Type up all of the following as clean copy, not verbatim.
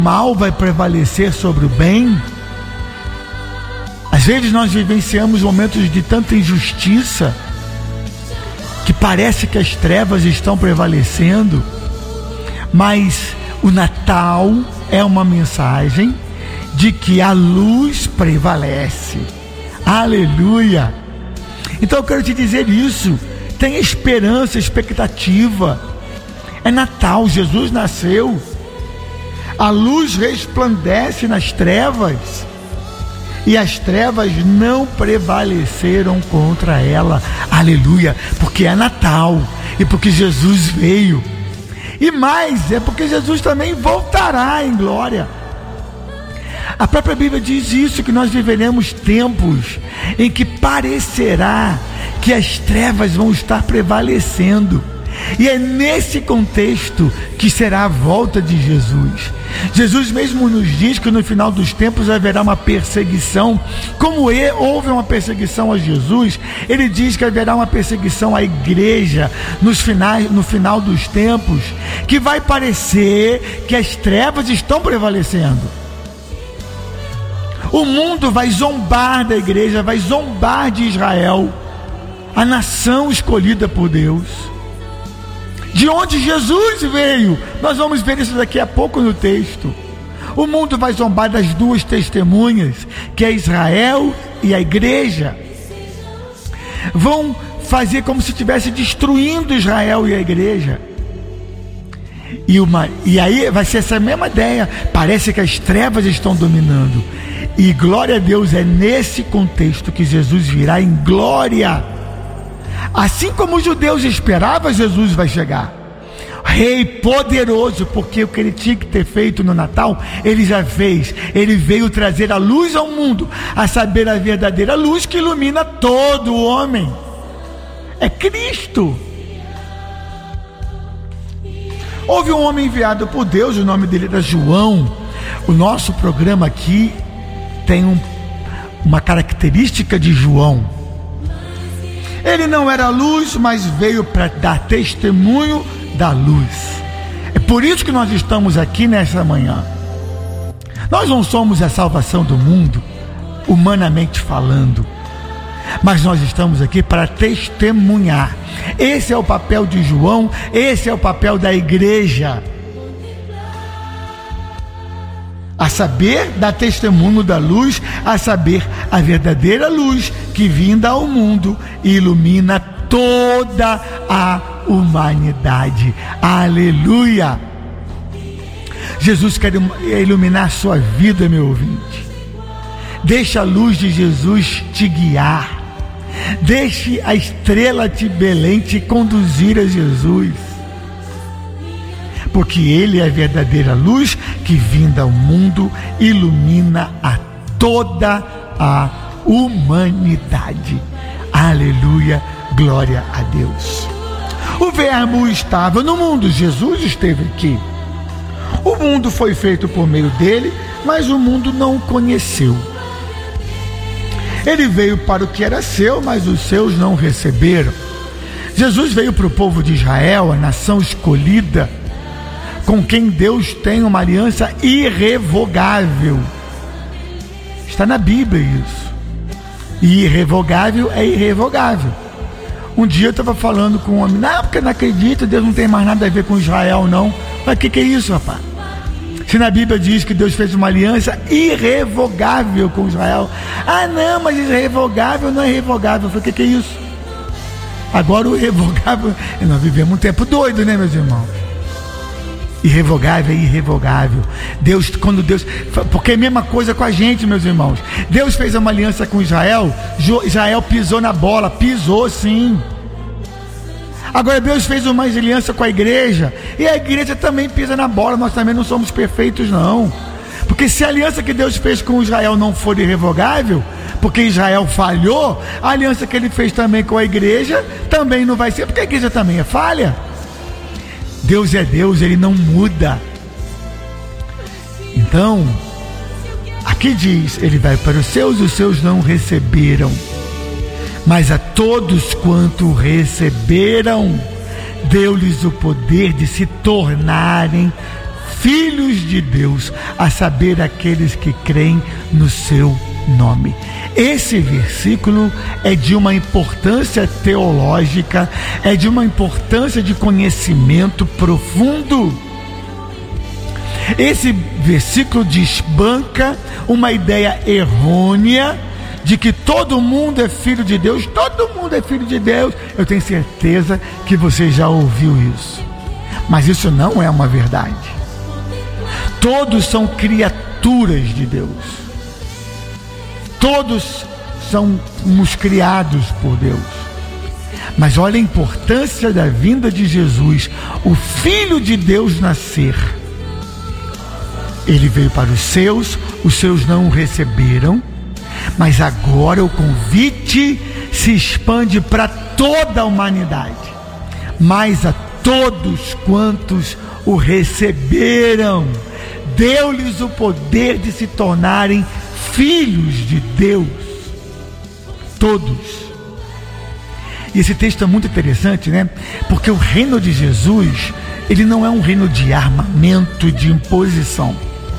mal vai prevalecer sobre o bem. Às vezes nós vivenciamos momentos de tanta injustiça que parece que as trevas estão prevalecendo, mas o Natal é uma mensagem de que a luz prevalece. Aleluia! Então eu quero te dizer isso. Tenha esperança, expectativa. É Natal, Jesus nasceu. A luz resplandece nas trevas e as trevas não prevaleceram contra ela. Aleluia! Porque é Natal e porque Jesus veio. E mais, é porque Jesus também voltará em glória. A própria Bíblia diz isso, que nós viveremos tempos em que parecerá que as trevas vão estar prevalecendo. E é nesse contexto que será a volta de Jesus. Jesus mesmo nos diz que no final dos tempos haverá uma perseguição. Como houve uma perseguição a Jesus, ele diz que haverá uma perseguição à igreja no final dos tempos, que vai parecer que as trevas estão prevalecendo. O mundo vai zombar da igreja, vai zombar de Israel, a nação escolhida por Deus, de onde Jesus veio. Nós vamos ver isso daqui a pouco no texto. O mundo vai zombar das duas testemunhas, que é Israel e a igreja. Vão fazer como se estivesse destruindo Israel e a igreja. E aí vai ser essa mesma ideia. Parece que as trevas estão dominando. E glória a Deus, é nesse contexto que Jesus virá em glória. Assim como os judeus esperavam, Jesus vai chegar. Rei poderoso, porque o que ele tinha que ter feito no Natal, ele já fez. Ele veio trazer a luz ao mundo, a saber, a verdadeira luz que ilumina todo o homem. É Cristo. Houve um homem enviado por Deus, o nome dele era João. O nosso programa aqui tem uma característica de João. Ele não era luz, mas veio para dar testemunho da luz. É por isso que nós estamos aqui nessa manhã. Nós não somos a salvação do mundo, humanamente falando, mas nós estamos aqui para testemunhar. Esse é o papel de João, esse é o papel da igreja. A saber, dar testemunho da luz, a saber, a verdadeira luz que vinda ao mundo e ilumina toda a humanidade. Aleluia! Jesus quer iluminar a sua vida, meu ouvinte. Deixe a luz de Jesus te guiar. Deixe a estrela de Belém te conduzir a Jesus. Porque Ele é a verdadeira luz que, vinda ao mundo, ilumina a toda a humanidade. Aleluia, glória a Deus. O Verbo estava no mundo, Jesus esteve aqui. O mundo foi feito por meio dele, mas o mundo não o conheceu. Ele veio para o que era seu, mas os seus não receberam. Jesus veio para o povo de Israel, a nação escolhida, com quem Deus tem uma aliança irrevogável. Está na Bíblia isso. E irrevogável é irrevogável. Um dia eu estava falando com um homem, não, porque não acredito, Deus não tem mais nada a ver com Israel, não. Mas o que é isso, rapaz? Se na Bíblia diz que Deus fez uma aliança irrevogável com Israel. Ah, não, mas irrevogável não é revogável. Eu falei, o que é isso? Agora o irrevogável, nós vivemos um tempo doido, né, meus irmãos? Irrevogável é irrevogável. Porque é a mesma coisa com a gente, meus irmãos. Deus fez uma aliança com Israel. Israel pisou na bola, pisou sim. Agora Deus fez uma aliança com a igreja, e a igreja também pisa na bola. Nós também não somos perfeitos, não. Porque se a aliança que Deus fez com Israel não for irrevogável, porque Israel falhou, a aliança que ele fez também com a igreja também não vai ser, porque a igreja também é falha. Deus é Deus, Ele não muda. Então, aqui diz, Ele vai para os seus não receberam. Mas a todos quanto receberam, deu-lhes o poder de se tornarem filhos de Deus, a saber, aqueles que creem no seu nome. Esse versículo é de uma importância teológica, é de uma importância de conhecimento profundo. Esse versículo desbanca uma ideia errônea de que todo mundo é filho de Deus. Todo mundo é filho de Deus. Eu tenho certeza que você já ouviu isso, mas isso não é uma verdade. Todos são criaturas de Deus. Todos somos criados por Deus. Mas olha a importância da vinda de Jesus, o Filho de Deus nascer. Ele veio para os seus não o receberam, mas agora o convite se expande para toda a humanidade. Mas a todos quantos o receberam, deu-lhes o poder de se tornarem filhos de Deus. Todos. E esse texto é muito interessante, né? Porque o reino de Jesus, ele não é um reino de armamento, de imposição,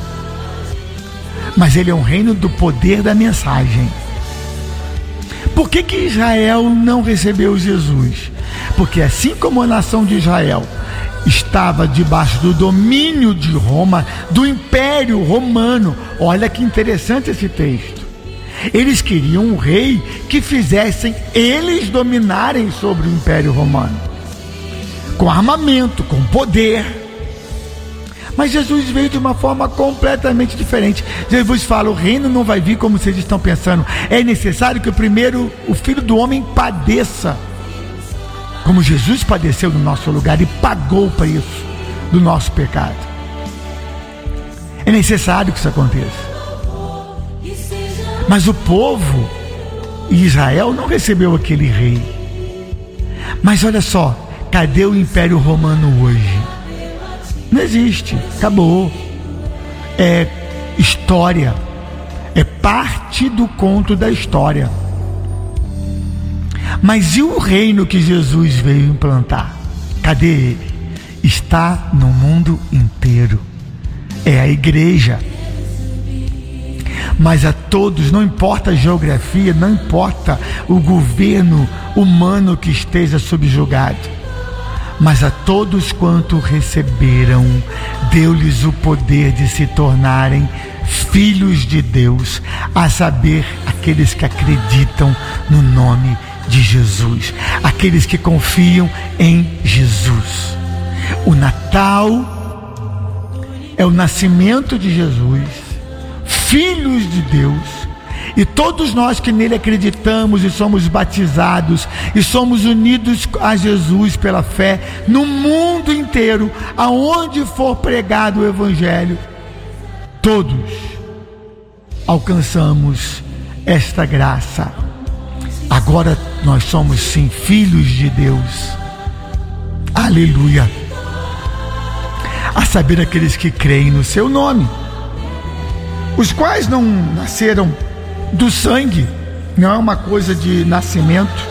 mas ele é um reino do poder da mensagem. Por que Israel não recebeu Jesus? Porque assim como a nação de Israel estava debaixo do domínio de Roma, do Império Romano, olha que interessante esse texto. Eles queriam um rei que fizessem eles dominarem sobre o Império Romano, com armamento, com poder. Mas Jesus veio de uma forma completamente diferente. Jesus fala: o reino não vai vir como vocês estão pensando. É necessário que primeiro o Filho do Homem padeça, como Jesus padeceu no nosso lugar e pagou o preço do nosso pecado. É necessário que isso aconteça. Mas o povo de Israel não recebeu aquele rei. Mas olha só, cadê o Império Romano hoje? Não existe, acabou. É história, é parte do conto da história. Mas e o reino que Jesus veio implantar? Cadê ele? Está no mundo inteiro. É a igreja. Mas a todos, não importa a geografia, não importa o governo humano que esteja subjugado, mas a todos quanto receberam, deu-lhes o poder de se tornarem filhos de Deus, a saber, aqueles que acreditam no nome de Jesus, aqueles que confiam em Jesus. O Natal é o nascimento de Jesus, filhos de Deus, e todos nós que nele acreditamos e somos batizados e somos unidos a Jesus pela fé, no mundo inteiro, aonde for pregado o Evangelho, todos alcançamos esta graça. Agora nós somos sim filhos de Deus. Aleluia! A saber, aqueles que creem no seu nome, os quais não nasceram do sangue, não é uma coisa de nascimento,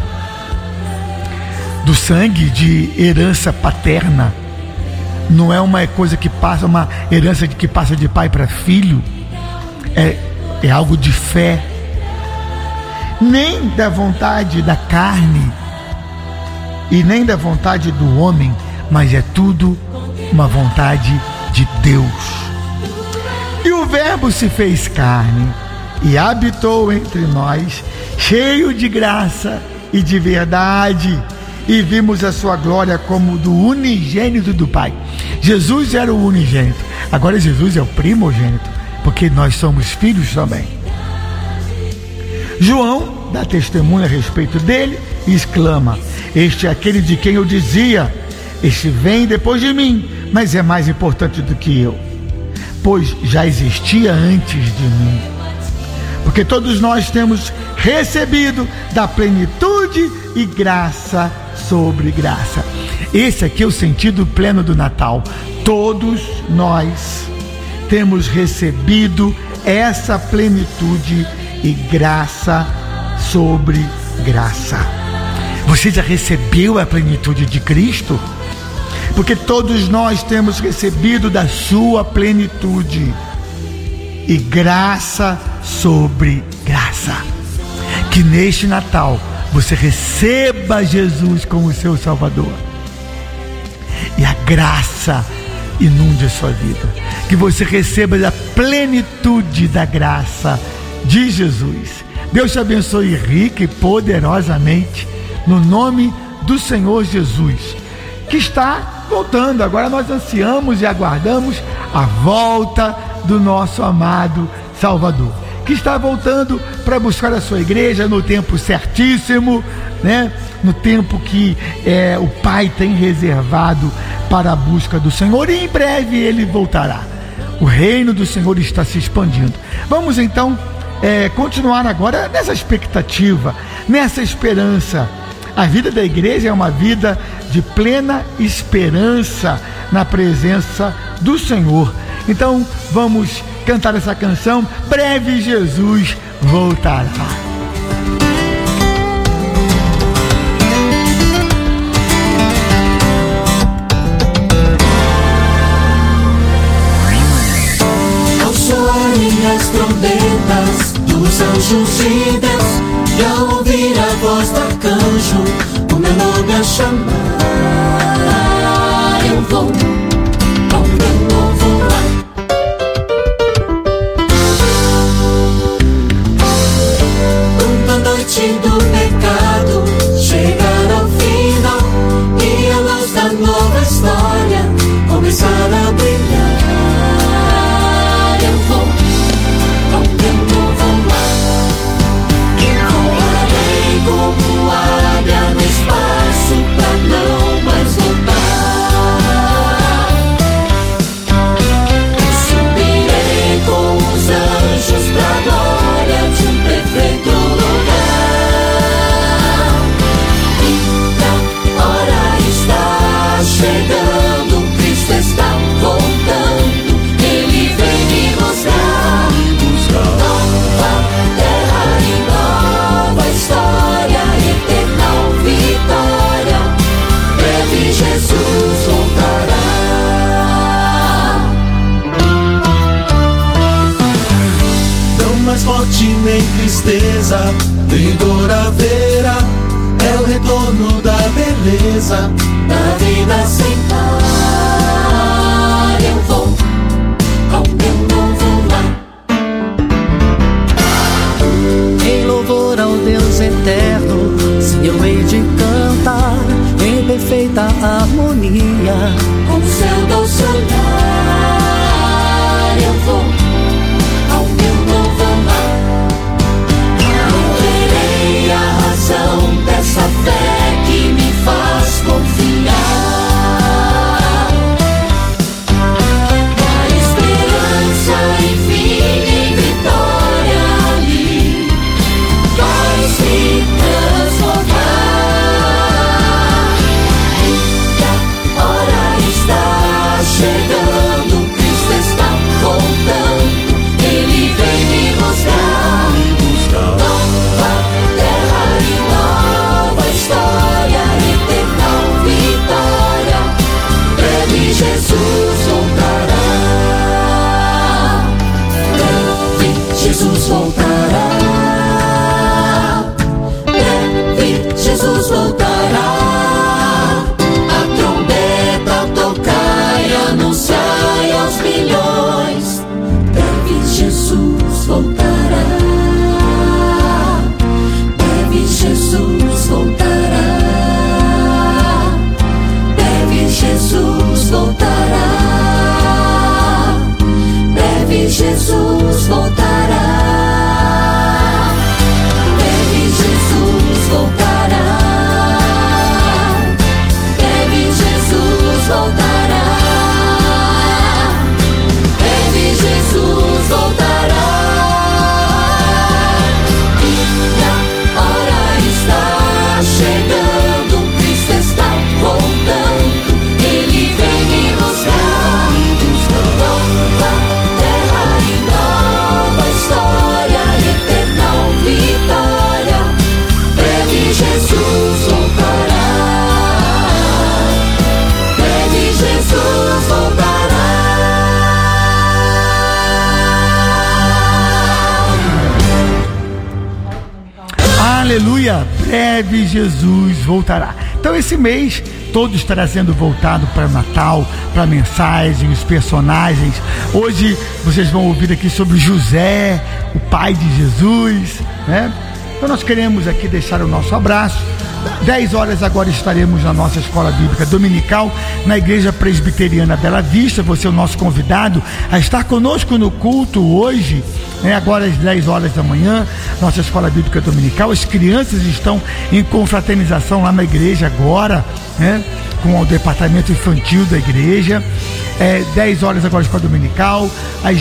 do sangue, de herança paterna, não é uma coisa que passa, uma herança que passa de pai para filho, é algo de fé, nem da vontade da carne e nem da vontade do homem, mas é tudo uma vontade de Deus. E o Verbo se fez carne e habitou entre nós, cheio de graça e de verdade, e vimos a sua glória como do unigênito do Pai. Jesus era o unigênito, agora Jesus é o primogênito, porque nós somos filhos também. João dá testemunho a respeito dele e exclama: este é aquele de quem eu dizia, este vem depois de mim, mas é mais importante do que eu, pois já existia antes de mim. Porque todos nós temos recebido da plenitude e graça sobre graça. Esse aqui é o sentido pleno do Natal. Todos nós temos recebido essa plenitude e graça sobre graça. Você já recebeu a plenitude de Cristo? porque todos nós temos recebido da sua plenitude, e graça sobre graça. Que neste Natal você receba Jesus como seu Salvador, e a graça inunde a sua vida. Que você receba da plenitude da graça de Jesus. Deus te abençoe rica e poderosamente, no nome do Senhor Jesus, que está voltando. Agora nós ansiamos e aguardamos a volta do nosso amado Salvador, que está voltando para buscar a sua igreja no tempo certíssimo, né? No tempo que o Pai tem reservado para a busca do Senhor, e em breve Ele voltará. O reino do Senhor está se expandindo. Vamos então continuar agora nessa expectativa, nessa esperança. A vida da igreja é uma vida de plena esperança na presença do Senhor. Então vamos cantar essa canção, Breve Jesus Voltará. Ao soarem as trombetas dos anjos de Deus, e ao ouvir a voz do arcanjo o meu nome a chamar, eu vou ao meu novo lar. Quando a noite do pecado chegar ao final e a luz da nova história começar a brilhar, eu vou ao meu novo lar. Voarei como águia no espaço pra não mais voltar. Subirei com os anjos pra glória de um perfeito lugar. E a hora está chegando, Cristo está voltando, Ele vem me mostrar nova terra e nova história, eternal vitória. Breve Jesus voltará. Não mais morte nem tristeza, nem dor haverá. É o retorno da beleza, da vida sem par. Eu vou ao meu novo lar. Em louvor ao Deus eterno, sim, eu hei de cantar em perfeita harmonia com o céu doce olhar. Eu vou ao meu novo lar. Não terei a razão dessa fé que me faz confiar. A esperança, enfim, em vitória ali vai se transformar. E a hora está chegando, Cristo está voltando, Ele vem me mostrar nova terra e nova história, eternal vitória. Breve Jesus voltará. Breve Jesus voltará. Breve Jesus voltará. A trombeta tocar e anunciar aos milhões. Breve Jesus voltará. Breve Jesus voltará. Breve Jesus voltará. Breve Jesus voltará. Breve Jesus voltará. Breve Jesus voltará. Breve Jesus voltará. E a hora está chegando, Cristo está voltando, Ele vem me mostrar nova terra e nova Aleluia, breve Jesus voltará. Então esse mês todo estará sendo voltado para Natal, para mensagem, os personagens. Hoje vocês vão ouvir aqui sobre José, o pai de Jesus, né? Então nós queremos aqui deixar o nosso abraço. 10 horas agora estaremos na nossa escola bíblica dominical, na Igreja Presbiteriana Bela Vista. Você é o nosso convidado a estar conosco no culto hoje, né? Agora às 10 horas da manhã, nossa escola bíblica dominical. As crianças estão em confraternização lá na igreja agora, né? Com o departamento infantil da igreja. 10 horas agora escola dominical, às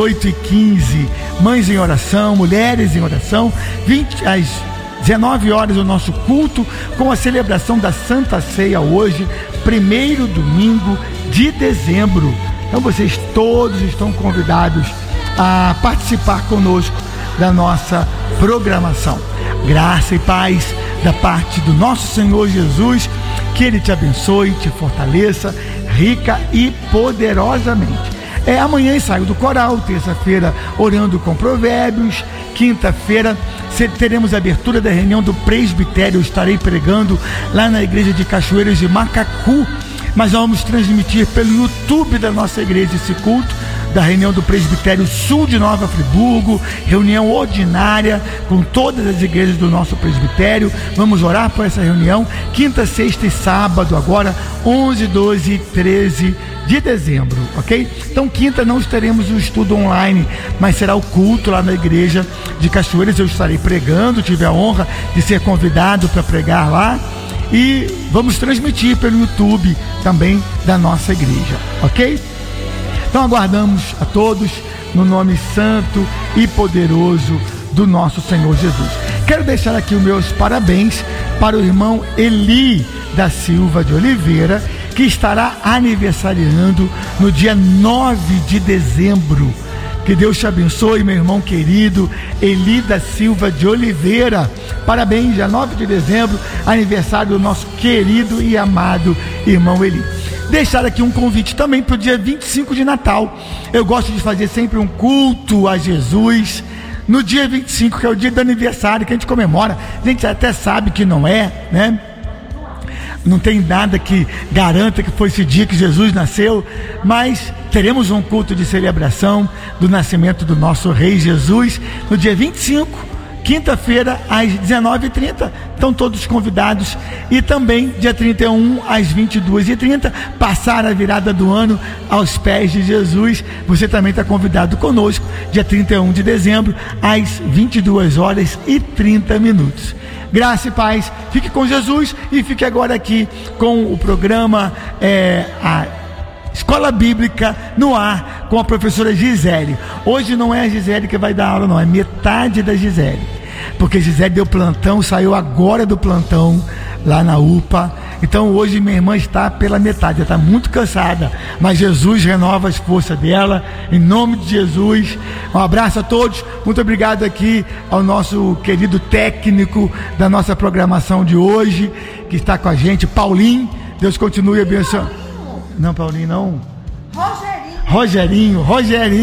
18h15 mães em oração, mulheres em oração, às 19 horas o nosso culto com a celebração da Santa Ceia hoje, primeiro domingo de dezembro. Então vocês todos estão convidados a participar conosco da nossa programação. Graça e paz da parte do nosso Senhor Jesus, que Ele te abençoe, te fortaleça, rica e poderosamente. Amanhã ensaio do coral, terça-feira orando com provérbios, quinta-feira teremos a abertura da reunião do presbitério. Eu estarei pregando lá na igreja de Cachoeiras de Macacu, mas vamos transmitir pelo YouTube da nossa igreja esse culto da reunião do presbitério sul de Nova Friburgo, reunião ordinária com todas as igrejas do nosso presbitério. Vamos orar por essa reunião, quinta, sexta e sábado, agora 11, 12 e 13 de dezembro, ok? Então quinta não teremos o estudo online, mas será o culto lá na igreja de Cachoeiras. Eu estarei pregando, tive a honra de ser convidado para pregar lá, e vamos transmitir pelo YouTube também da nossa igreja, ok? Então aguardamos a todos no nome santo e poderoso do nosso Senhor Jesus. Quero deixar aqui os meus parabéns para o irmão Eli da Silva de Oliveira, que estará aniversariando no dia 9 de dezembro. Que Deus te abençoe, meu irmão querido Eli da Silva de Oliveira. Parabéns, dia 9 de dezembro, aniversário do nosso querido e amado irmão Eli. Deixar aqui um convite também para o dia 25 de Natal. Eu gosto de fazer sempre um culto a Jesus no dia 25, que é o dia do aniversário que a gente comemora. A gente até sabe que não é, né? Não tem nada que garanta que foi esse dia que Jesus nasceu, mas teremos um culto de celebração do nascimento do nosso Rei Jesus no dia 25, quinta-feira, às 19h30. Estão todos convidados. E também dia 31, às 22h30, passar a virada do ano aos pés de Jesus. Você também está convidado conosco, dia 31 de dezembro, às 22h30. Graça e paz, fique com Jesus e fique agora aqui com o programa a Escola Bíblica no ar, com a professora Gisele. Hoje não é a Gisele que vai dar aula, não, é metade da Gisele, porque Gisele deu plantão, saiu agora do plantão lá na UPA. Então hoje minha irmã está pela metade, ela está muito cansada, mas Jesus renova as forças dela, em nome de Jesus. Um abraço a todos, muito obrigado aqui ao nosso querido técnico da nossa programação de hoje, que está com a gente, Paulinho. Deus continue abençoando. Não, Paulinho não, Rogerinho que é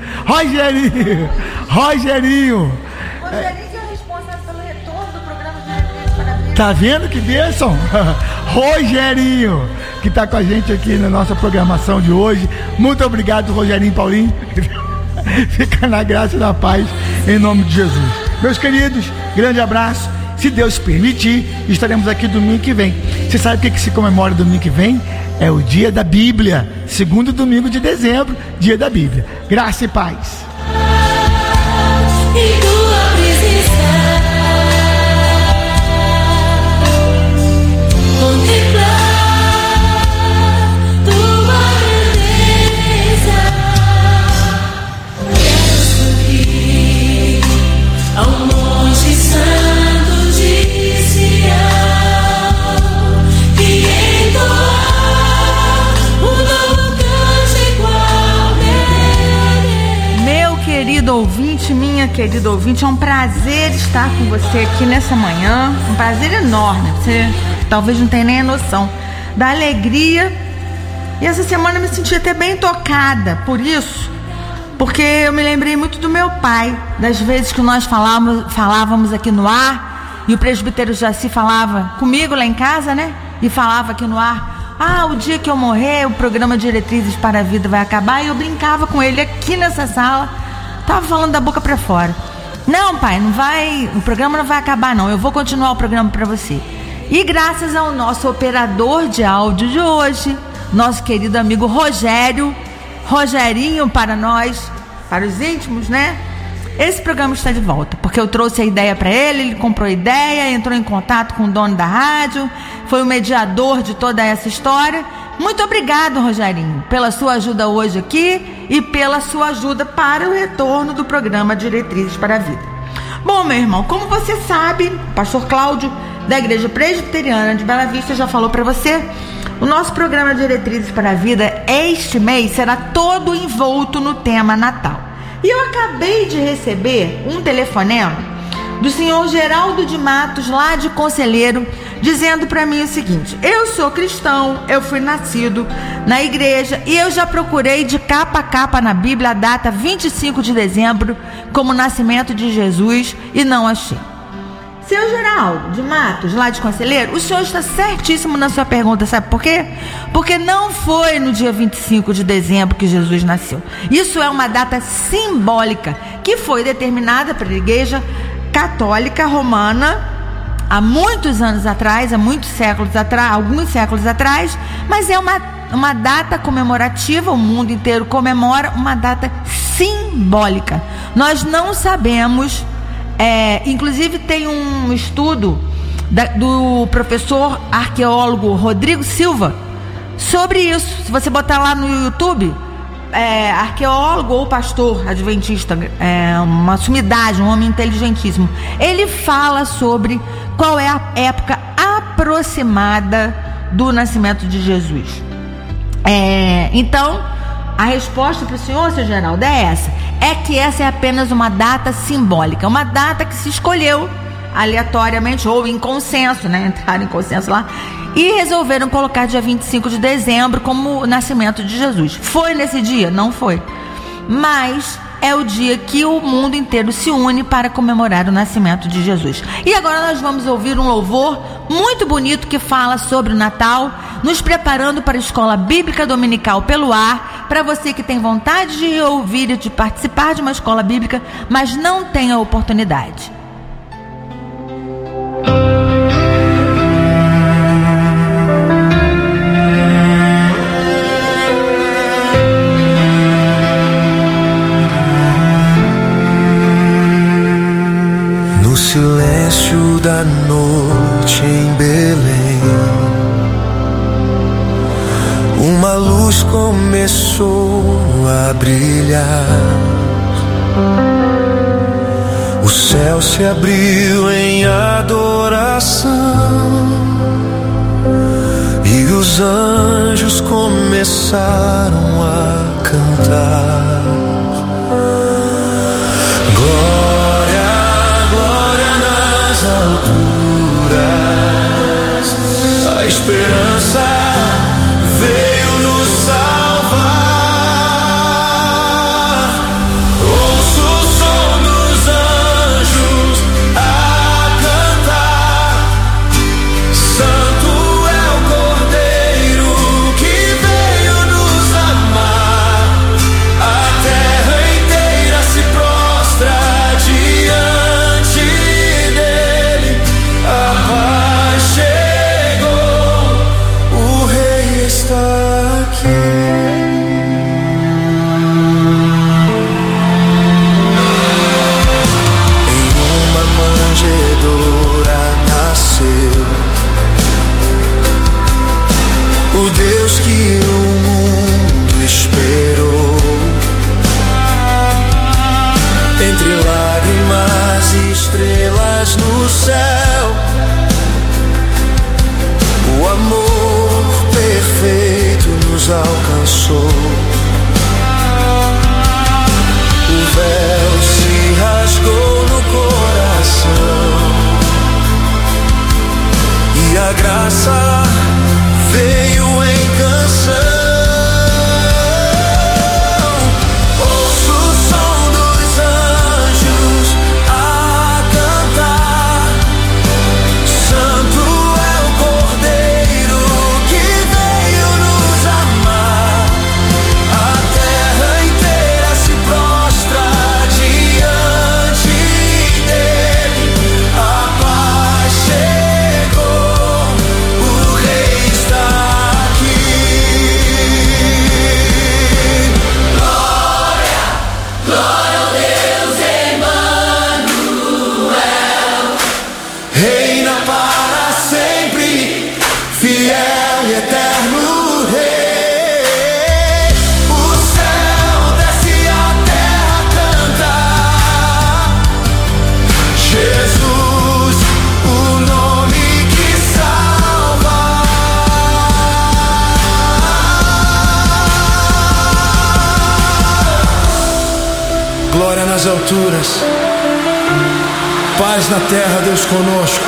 responsável pelo retorno do programa de Parabéns. Tá vendo que bênção? Rogerinho, que está com a gente aqui na nossa programação de hoje. Muito obrigado, Rogerinho e Paulinho. Fica na graça e na paz, em nome de Jesus. Meus queridos, grande abraço. Se Deus permitir, estaremos aqui domingo que vem. Você sabe o que se comemora domingo que vem? É o dia da Bíblia, segundo domingo de dezembro, dia da Bíblia. Graça e paz. Minha querida ouvinte, é um prazer estar com você aqui nessa manhã, um prazer enorme. Você talvez não tenha nem a noção da alegria, e essa semana eu me senti até bem tocada por isso, porque eu me lembrei muito do meu pai, das vezes que nós falávamos aqui no ar, e o presbítero Jaci falava comigo lá em casa, né? E falava aqui no ar: o dia que eu morrer, o programa Diretrizes para a Vida vai acabar. E eu brincava com ele aqui nessa sala, tava falando da boca para fora: não, pai, não vai, o programa não vai acabar não, eu vou continuar o programa para você. E graças ao nosso operador de áudio de hoje, nosso querido amigo Rogerinho para nós, para os íntimos, né? Esse programa está de volta, porque eu trouxe a ideia para ele comprou a ideia, entrou em contato com o dono da rádio, foi o mediador de toda essa história. Muito obrigado, Rogerinho, pela sua ajuda hoje aqui e pela sua ajuda para o retorno do programa Diretrizes para a Vida. Bom, meu irmão, como você sabe, o pastor Cláudio, da Igreja Presbiteriana de Bela Vista, já falou para você, o nosso programa Diretrizes para a Vida este mês será todo envolto no tema Natal. E eu acabei de receber um telefonema do senhor Geraldo de Matos, lá de Conselheiro, dizendo para mim o seguinte: eu sou cristão, eu fui nascido na igreja e eu já procurei de capa a capa na Bíblia a data 25 de dezembro como nascimento de Jesus e não achei. Seu Geraldo de Matos, lá de Conselheiro, o senhor está certíssimo na sua pergunta, sabe por quê? Porque não foi no dia 25 de dezembro que Jesus nasceu. Isso é uma data simbólica que foi determinada pela Igreja Católica Romana há muitos anos atrás, alguns séculos atrás, mas é uma data comemorativa, o mundo inteiro comemora, uma data simbólica. Nós não sabemos. Inclusive tem um estudo do professor arqueólogo Rodrigo Silva sobre isso. Se você botar lá no YouTube, arqueólogo ou pastor adventista, uma sumidade, um homem inteligentíssimo, ele fala sobre qual é a época aproximada do nascimento de Jesus. Então a resposta para o senhor, seu Geraldo, é essa: é que essa é apenas uma data simbólica, uma data que se escolheu aleatoriamente ou em consenso, né? Entraram em consenso lá e resolveram colocar dia 25 de dezembro como o nascimento de Jesus. Foi nesse dia? Não foi. Mas é o dia que o mundo inteiro se une para comemorar o nascimento de Jesus. E agora nós vamos ouvir um louvor muito bonito que fala sobre o Natal, nos preparando para a Escola Bíblica Dominical pelo ar, para você que tem vontade de ouvir e de participar de uma escola bíblica, mas não tem a oportunidade. No silêncio da noite em Belém, uma luz começou a brilhar. O céu se abriu em adoração e os anjos começaram a cantar. Glória, glória nas alturas, a esperança veio nos salvar. Ouço o som dos anjos a cantar. Santo é o Cordeiro que veio nos amar. A terra inteira se prostra diante dele. A paz chegou, o Rei está aqui. Em uma manjedoura nasceu o Deus que o mundo esperou. Entre lágrimas e estrelas no céu, o amor perfeito nos alcançou. O véu se rasgou no coração e a graça veio em canção. Ouço o som dos anjos a cantar. nas alturas, paz na terra, Deus conosco.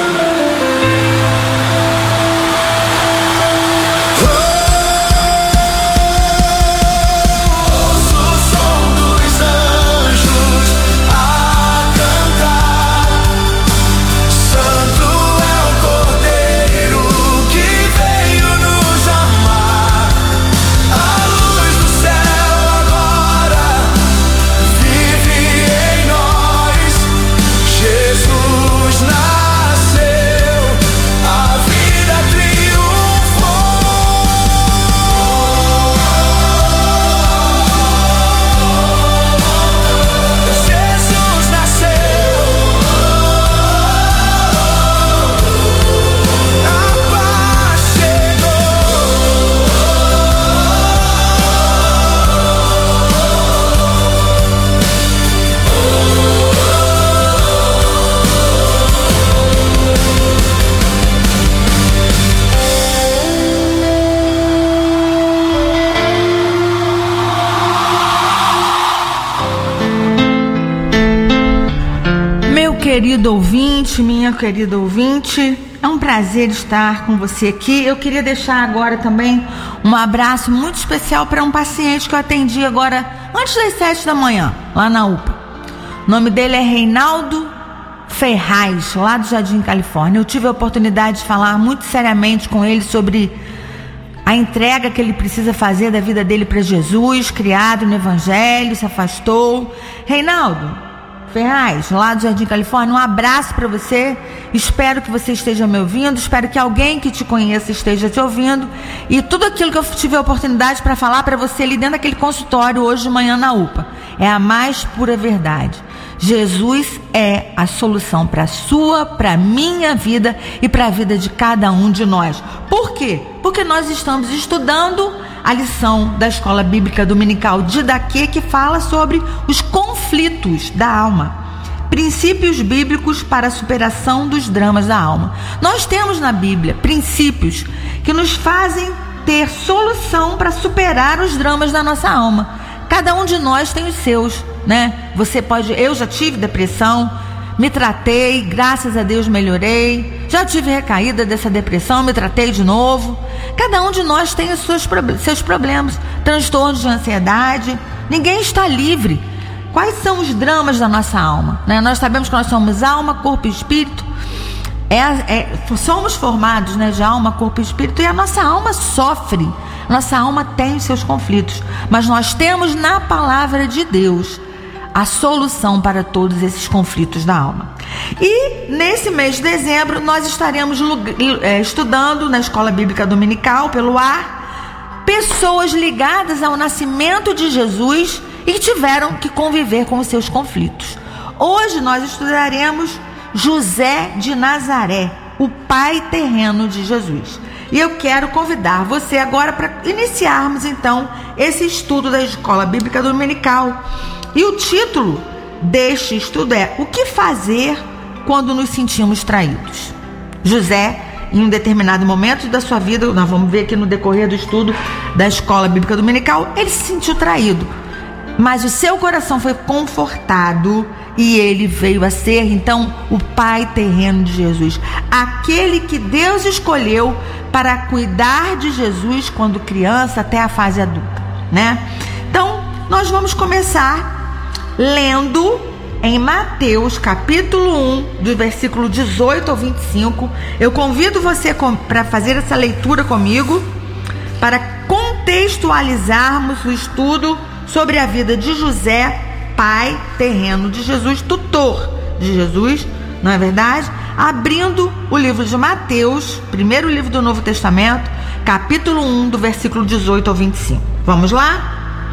Querido ouvinte, minha querida ouvinte, é um prazer estar com você aqui. Eu queria deixar agora também um abraço muito especial para um paciente que eu atendi agora antes das 7 da manhã, lá na UPA. O nome dele é Reinaldo Ferraz, lá do Jardim, Califórnia. Eu tive a oportunidade de falar muito seriamente com ele sobre a entrega que ele precisa fazer da vida dele para Jesus, criado no Evangelho, se afastou. Reinaldo Ferraz, lá do Jardim, Califórnia, um abraço para você. Espero que você esteja me ouvindo, espero que alguém que te conheça esteja te ouvindo, e tudo aquilo que eu tive a oportunidade para falar para você ali dentro daquele consultório hoje de manhã na UPA é a mais pura verdade. Jesus é a solução para a sua, para a minha vida e para a vida de cada um de nós. Por quê? Porque nós estamos estudando a lição da Escola Bíblica Dominical Didaquê, que fala sobre os conflitos da alma, princípios bíblicos para a superação dos dramas da alma. Nós temos na Bíblia princípios que nos fazem ter solução para superar os dramas da nossa alma. Cada um de nós tem os seus, né? Eu já tive depressão, me tratei, graças a Deus melhorei. Já tive recaída dessa depressão, me tratei de novo. Cada um de nós tem os seus problemas, transtornos de ansiedade. Ninguém está livre. Quais são os dramas da nossa alma, né? Nós sabemos que nós somos alma, corpo e espírito. Somos formados, né, de alma, corpo e espírito, e a nossa alma sofre. Nossa alma tem os seus conflitos, mas nós temos na palavra de Deus a solução para todos esses conflitos da alma. E nesse mês de dezembro nós estaremos estudando na Escola Bíblica Dominical pelo ar pessoas ligadas ao nascimento de Jesus e que tiveram que conviver com os seus conflitos. Hoje nós estudaremos José de Nazaré, o pai terreno de Jesus. E eu quero convidar você agora para iniciarmos então esse estudo da Escola Bíblica Dominical. E o título deste estudo é: O que fazer quando nos sentimos traídos? José, em um determinado momento da sua vida, nós vamos ver aqui no decorrer do estudo da Escola Bíblica Dominical, ele se sentiu traído, mas o seu coração foi confortado e ele veio a ser então o pai terreno de Jesus, aquele que Deus escolheu para cuidar de Jesus quando criança até a fase adulta, né? Então nós vamos começar lendo em Mateus capítulo 1, do versículo 18 ao 25. Eu convido você para fazer essa leitura comigo, para contextualizarmos o estudo sobre a vida de José, pai terreno de Jesus, tutor de Jesus, não é verdade? Abrindo o livro de Mateus, primeiro livro do Novo Testamento, capítulo 1, do versículo 18 ao 25. Vamos lá?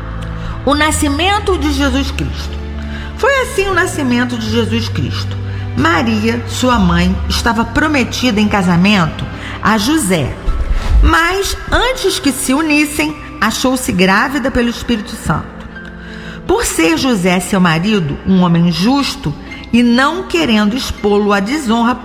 O nascimento de Jesus Cristo. Foi assim o nascimento de Jesus Cristo. Maria, sua mãe, estava prometida em casamento a José, mas antes que se unissem, achou-se grávida pelo Espírito Santo. Por ser José, seu marido, um homem justo e não querendo expô-lo à desonra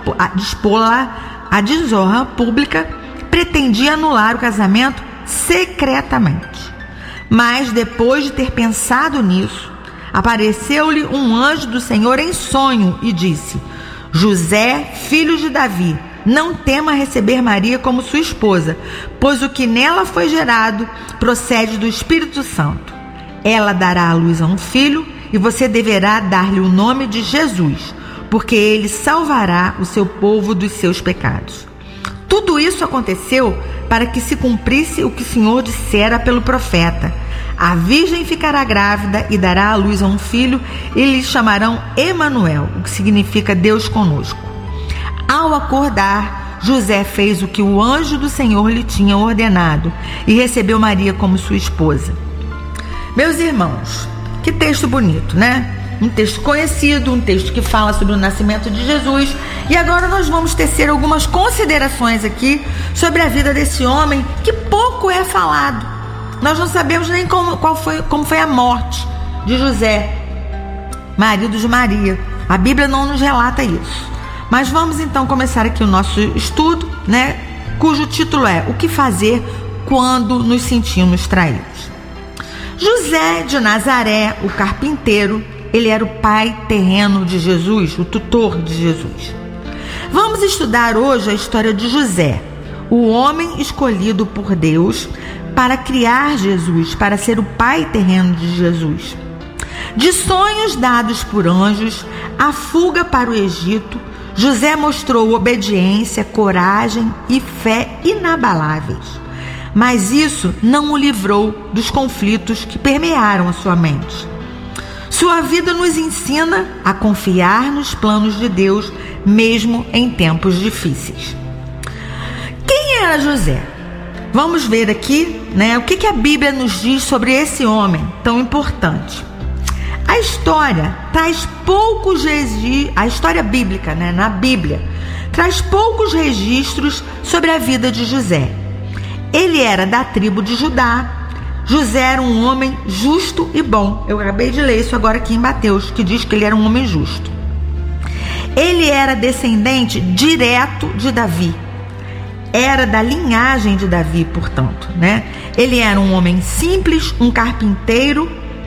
pública, pretendia anular o casamento secretamente. Mas depois de ter pensado nisso, Apareceu-lhe um anjo do Senhor em sonho e disse: José, filho de Davi, não tema receber Maria como sua esposa, pois o que nela foi gerado procede do Espírito Santo. Ela dará à luz a um filho e você deverá dar-lhe o nome de Jesus, porque ele salvará o seu povo dos seus pecados. Tudo isso aconteceu para que se cumprisse o que o Senhor dissera pelo profeta: a virgem ficará grávida e dará à luz a um filho e lhe chamarão Emanuel, o que significa Deus conosco. Ao acordar, José fez o que o anjo do Senhor lhe tinha ordenado e recebeu Maria como sua esposa. Meus irmãos, que texto bonito, né? Um texto conhecido, um texto que fala sobre o nascimento de Jesus. E agora nós vamos tecer algumas considerações aqui sobre a vida desse homem que pouco é falado. Nós não sabemos nem como foi a morte de José, marido de Maria. A Bíblia não nos relata isso. Mas vamos então começar aqui o nosso estudo, né? Cujo título é: O que fazer quando nos sentimos traídos? José de Nazaré, o carpinteiro, ele era o pai terreno de Jesus, o tutor de Jesus. Vamos estudar hoje a história de José, o homem escolhido por Deus para criar Jesus, para ser o pai terreno de Jesus. De sonhos dados por anjos, a fuga para o Egito, José mostrou obediência, coragem e fé inabaláveis. Mas isso não o livrou dos conflitos que permearam a sua mente. Sua vida nos ensina a confiar nos planos de Deus, mesmo em tempos difíceis. Quem era José? Vamos ver aqui, né, o que a Bíblia nos diz sobre esse homem tão importante. A história traz poucos registros, a história bíblica, né, na Bíblia, traz poucos registros sobre a vida de José. Ele era da tribo de Judá. José era um homem justo e bom. Eu acabei de ler isso agora aqui em Mateus, que diz que ele era um homem justo. Ele era descendente direto de Davi. Era da linhagem de Davi, portanto, né? Ele era um homem simples, um carpinteiro.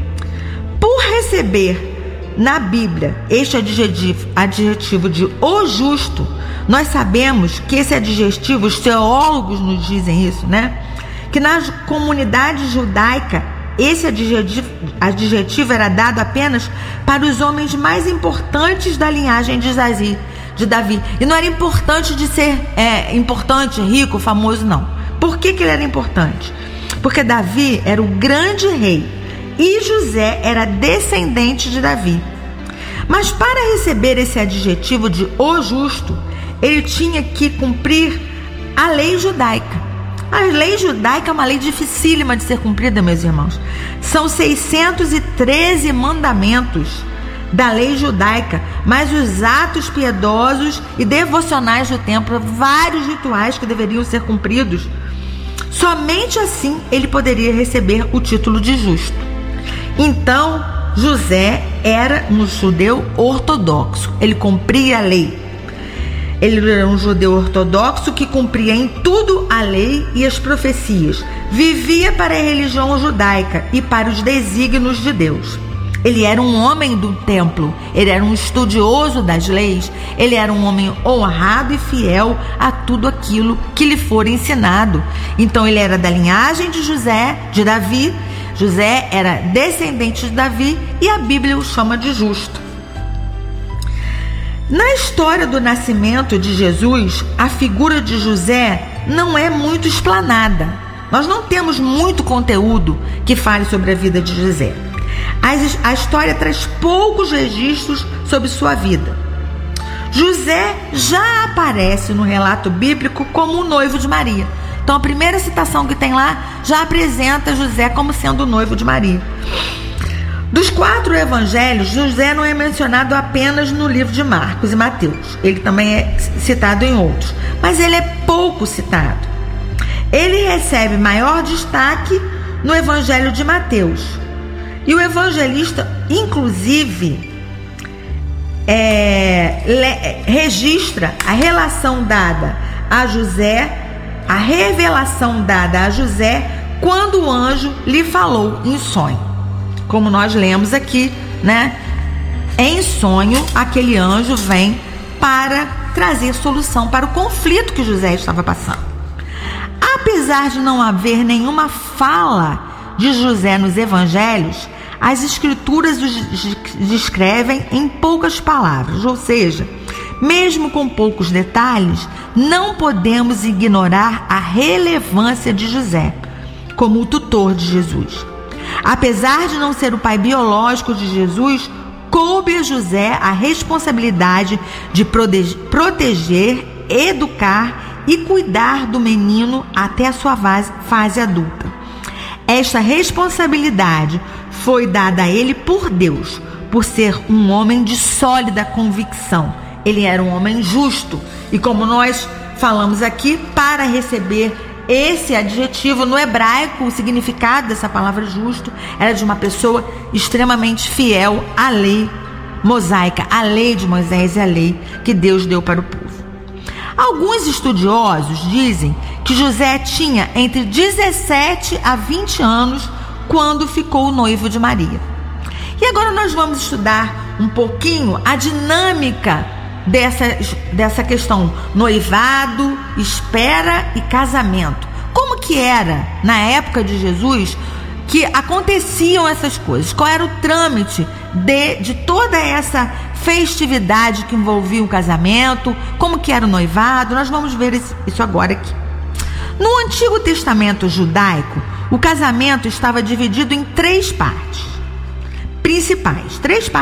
Por receber na Bíblia este adjetivo de o justo, nós sabemos que esse adjetivo, os teólogos nos dizem isso, né? Que na comunidade judaica, esse adjetivo era dado apenas para os homens mais importantes da linhagem de Davi. E não era importante de ser importante, rico, famoso, não. Por que ele era importante? Porque Davi era o grande rei e José era descendente de Davi. Mas para receber esse adjetivo de o justo, ele tinha que cumprir a lei judaica. A lei judaica é uma lei dificílima de ser cumprida, meus irmãos. São 613 mandamentos da lei judaica, mais os atos piedosos e devocionais do templo, vários rituais que deveriam ser cumpridos. Somente assim ele poderia receber o título de justo. Então, José era um judeu ortodoxo, ele cumpria a lei. Ele era um judeu ortodoxo que cumpria em tudo a lei e as profecias. Vivia para a religião judaica e para os desígnios de Deus. Ele era um homem do templo, ele era um estudioso das leis, ele era um homem honrado e fiel a tudo aquilo que lhe for ensinado. Então ele era da linhagem de Davi. José era descendente de Davi e a Bíblia o chama de justo. Na história do nascimento de Jesus, a figura de José não é muito explanada. Nós não temos muito conteúdo que fale sobre a vida de José. A história traz poucos registros sobre sua vida. José já aparece no relato bíblico como o noivo de Maria. Então a primeira citação que tem lá já apresenta José como sendo o noivo de Maria. Dos 4 evangelhos, José não é mencionado apenas no livro de Marcos e Mateus. Ele também é citado em outros, mas ele é pouco citado. Ele recebe maior destaque no evangelho de Mateus. E o evangelista, inclusive, registra a relação dada a José, a revelação dada a José quando o anjo lhe falou em sonho. Como nós lemos aqui né? Em sonho, aquele anjo vem para trazer solução para o conflito que José estava passando. Apesar de não haver nenhuma fala de José nos evangelhos, as escrituras os descrevem em poucas palavras, ou seja, mesmo com poucos detalhes, não podemos ignorar a relevância de José como o tutor de Jesus. Apesar de não ser o pai biológico de Jesus, coube a José a responsabilidade de proteger, educar e cuidar do menino até a sua fase adulta. Esta responsabilidade foi dada a ele por Deus, por ser um homem de sólida convicção. Ele era um homem justo. E como nós falamos aqui, para receber esse adjetivo no hebraico, o significado dessa palavra justo era de uma pessoa extremamente fiel à lei mosaica, à lei de Moisés e à lei que Deus deu para o povo. Alguns estudiosos dizem que José tinha entre 17 a 20 anos quando ficou noivo de Maria. E agora nós vamos estudar um pouquinho a dinâmica dessa questão noivado, espera e casamento. Como que era na época de Jesus que aconteciam essas coisas? Qual era o trâmite de toda essa festividade que envolvia o casamento? Como que era o noivado? Nós vamos ver isso agora aqui. No Antigo Testamento judaico, o casamento estava dividido em três partes principais.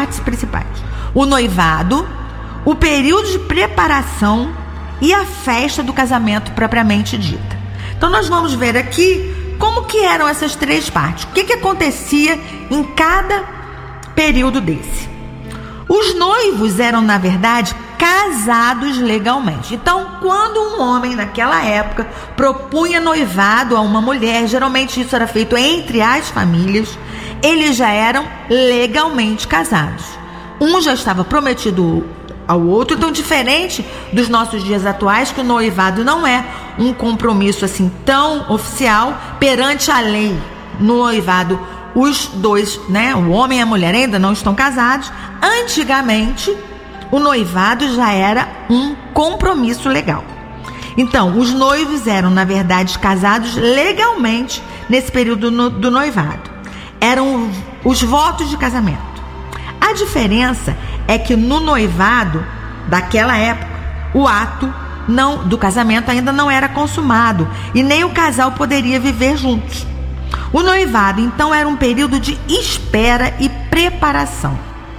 O noivado, o período de preparação e a festa do casamento propriamente dita. Então nós vamos ver aqui como que eram essas três partes. O que acontecia em cada período desse. Os noivos eram, na verdade, casados legalmente. Então, quando um homem naquela época propunha noivado a uma mulher, geralmente isso era feito entre as famílias, eles já eram legalmente casados. Um já estava prometido ao outro. Então, diferente dos nossos dias atuais, que o noivado não é um compromisso assim tão oficial perante a lei. No noivado, os dois, né, o homem e a mulher ainda não estão casados. Antigamente, o noivado já era um compromisso legal. Então, os noivos eram, na verdade, casados legalmente nesse período do noivado. Eram os votos de casamento. A diferença é que no noivado daquela época, o ato do casamento ainda não era consumado e nem o casal poderia viver juntos. O noivado, então, era um período de espera e preparação.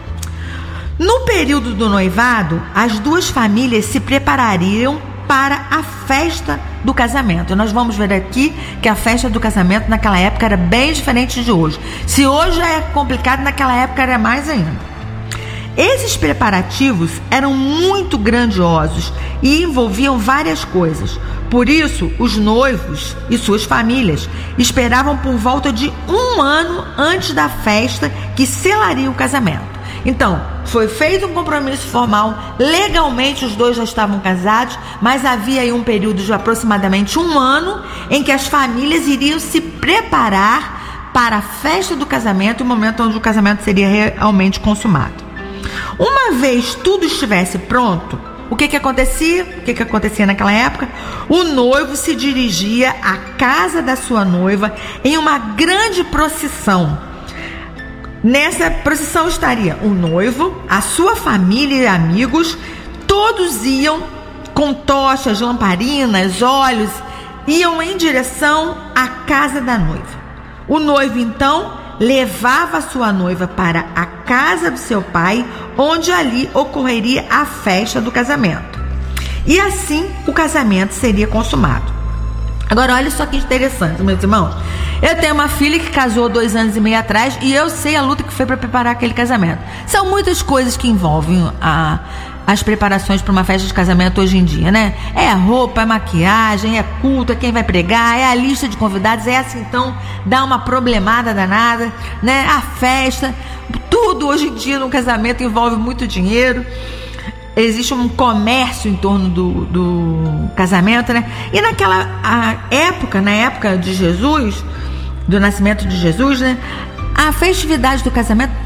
No período do noivado, as duas famílias se preparariam para a festa do casamento. Nós vamos ver aqui que a festa do casamento naquela época era bem diferente de hoje. Se hoje já é complicado, naquela época era mais ainda. Esses preparativos eram muito grandiosos e envolviam várias coisas. Por isso, os noivos e suas famílias esperavam por volta de 1 ano antes da festa que selaria o casamento. Então, foi feito um compromisso formal, legalmente os dois já estavam casados, mas havia aí um período de aproximadamente 1 ano em que as famílias iriam se preparar para a festa do casamento, o momento onde o casamento seria realmente consumado. Uma vez tudo estivesse pronto, o que acontecia? O que acontecia naquela época? O noivo se dirigia à casa da sua noiva em uma grande procissão. Nessa procissão estaria o noivo, a sua família e amigos. Todos iam com tochas, lamparinas, óleos, iam em direção à casa da noiva. O noivo, então, levava a sua noiva para a casa do seu pai, onde ali ocorreria a festa do casamento. E assim o casamento seria consumado. Agora, olha só que interessante, meus irmãos. Eu tenho uma filha que casou 2 anos e meio atrás e eu sei a luta que foi para preparar aquele casamento. São muitas coisas que envolvem as preparações para uma festa de casamento hoje em dia, né? É a roupa, é a maquiagem, é culto, é quem vai pregar, é a lista de convidados, é assim, então dá uma problemada danada, né? A festa, tudo hoje em dia no casamento envolve muito dinheiro. Existe um comércio em torno do casamento, né? E naquela época, na época de Jesus, do nascimento de Jesus, né? A festividade do casamento também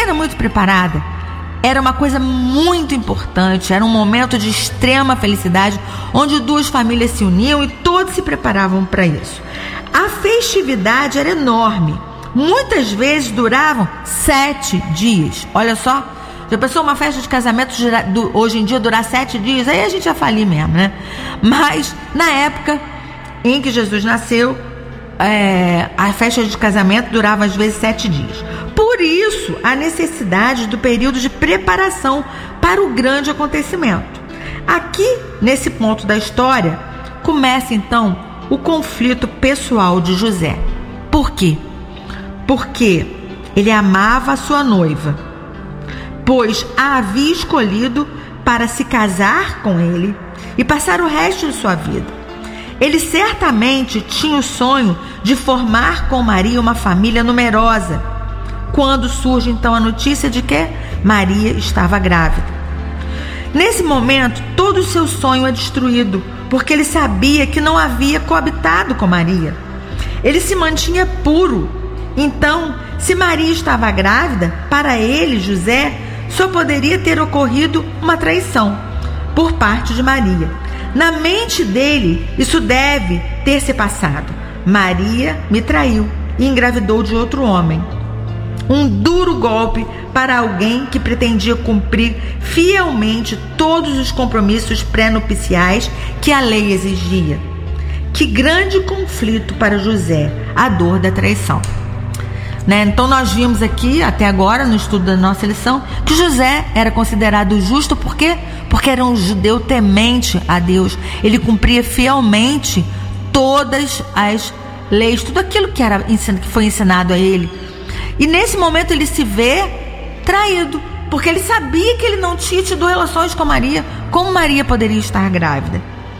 era muito preparada. Era uma coisa muito importante, era um momento de extrema felicidade, onde duas famílias se uniam e todos se preparavam para isso. A festividade era enorme, muitas vezes duravam 7 dias. Olha só, já pensou uma festa de casamento hoje em dia durar 7 dias? Aí a gente já falia mesmo, né? Mas na época em que Jesus nasceu, a festa de casamento durava às vezes 7 dias. Por isso, a necessidade do período de preparação para o grande acontecimento. Aqui, nesse ponto da história, começa então o conflito pessoal de José. Por quê? Porque ele amava a sua noiva, pois a havia escolhido para se casar com ele e passar o resto de sua vida. Ele certamente tinha o sonho de formar com Maria uma família numerosa, quando surge então a notícia de que Maria estava grávida. Nesse momento, todo o seu sonho é destruído, porque ele sabia que não havia coabitado com Maria. Ele se mantinha puro. Então, se Maria estava grávida, para ele, José, só poderia ter ocorrido uma traição por parte de Maria. Na mente dele, isso deve ter se passado: Maria me traiu e engravidou de outro homem. Um duro golpe para alguém que pretendia cumprir fielmente todos os compromissos pré-nupciais que a lei exigia. Que grande conflito para José, a dor da traição. Então nós vimos aqui, até agora, no estudo da nossa lição, que José era considerado justo. Por quê? Porque era um judeu temente a Deus. Ele cumpria fielmente todas as leis, tudo aquilo que foi ensinado a ele. E nesse momento ele se vê traído, porque ele sabia que ele não tinha tido relações com Maria. Como Maria poderia estar grávida?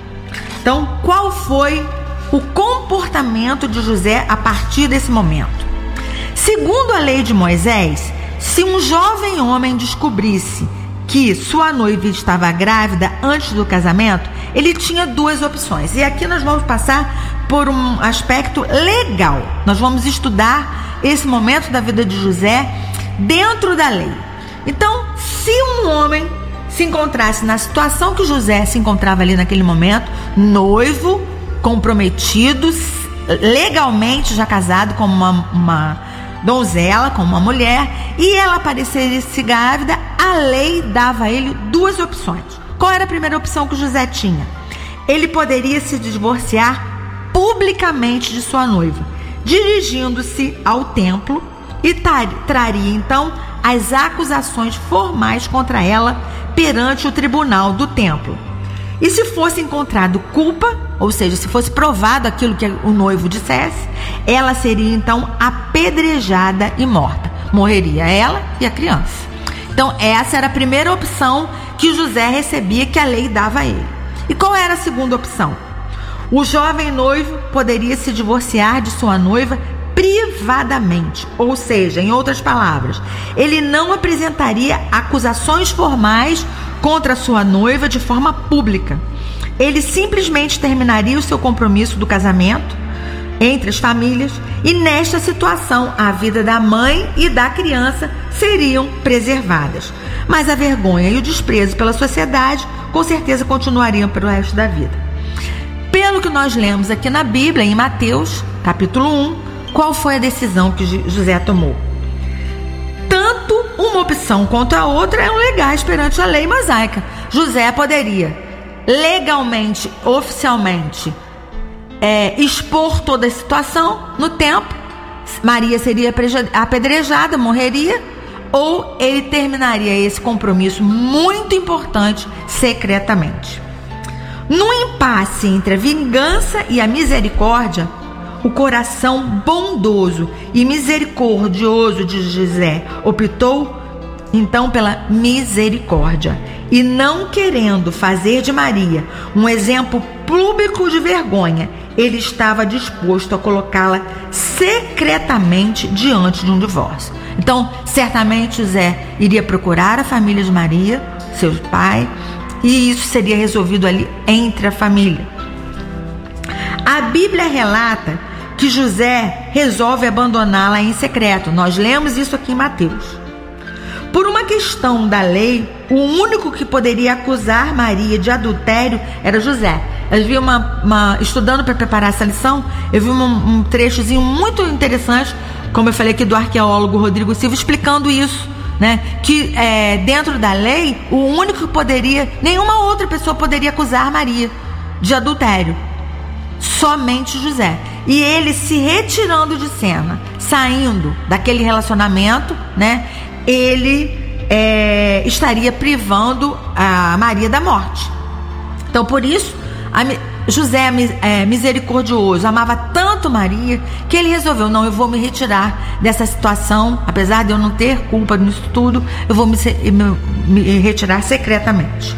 Então, qual foi o comportamento de José a partir desse momento? Segundo a lei de Moisés, se um jovem homem descobrisse que sua noiva estava grávida antes do casamento, ele tinha 2 opções. E aqui nós vamos passar por um aspecto legal. Nós vamos estudar esse momento da vida de José dentro da lei. Então, se um homem se encontrasse na situação que José se encontrava ali naquele momento, noivo, comprometido, legalmente já casado com uma donzela, com uma mulher, e ela aparecesse grávida, a lei dava a ele 2 opções. Qual era a primeira opção que José tinha? Ele poderia se divorciar publicamente de sua noiva, dirigindo-se ao templo, e traria então as acusações formais contra ela perante o tribunal do templo. E se fosse encontrado culpa, ou seja, se fosse provado aquilo que o noivo dissesse, ela seria então apedrejada e morta. Morreria ela e a criança. Então essa era a primeira opção que José recebia, que a lei dava a ele. E qual era a segunda opção? O jovem noivo poderia se divorciar de sua noiva privadamente, ou seja, em outras palavras, ele não apresentaria acusações formais contra sua noiva de forma pública. Ele simplesmente terminaria o seu compromisso do casamento entre as famílias, e nesta situação a vida da mãe e da criança seriam preservadas, mas a vergonha e o desprezo pela sociedade com certeza continuariam pelo resto da vida. Pelo que nós lemos aqui na Bíblia, em Mateus, capítulo 1, qual foi a decisão que José tomou? Tanto uma opção quanto a outra eram legais perante a lei mosaica. José poderia legalmente, oficialmente, expor toda a situação no templo. Maria seria apedrejada, morreria, ou ele terminaria esse compromisso muito importante secretamente. No impasse entre a vingança e a misericórdia, o coração bondoso e misericordioso de José optou então pela misericórdia, e não querendo fazer de Maria um exemplo público de vergonha, ele estava disposto a colocá-la secretamente diante de um divórcio. Então, certamente José iria procurar a família de Maria, seu pai, e isso seria resolvido ali entre a família. A Bíblia relata que José resolve abandoná-la em secreto. Nós lemos isso aqui em Mateus. questão da lei, o único que poderia acusar Maria de adultério era José. Eu vi estudando para preparar essa lição, eu vi um trechozinho muito interessante, como eu falei aqui, do arqueólogo Rodrigo Silva, explicando isso, né? Que dentro da lei, o único que poderia, nenhuma outra pessoa poderia acusar Maria de adultério, somente José. E ele se retirando de cena, saindo daquele relacionamento, né? Ele estaria privando a Maria da morte. Então, por isso, José misericordioso, amava tanto Maria, que ele resolveu: não, eu vou me retirar dessa situação, apesar de eu não ter culpa nisso tudo, eu vou me retirar secretamente.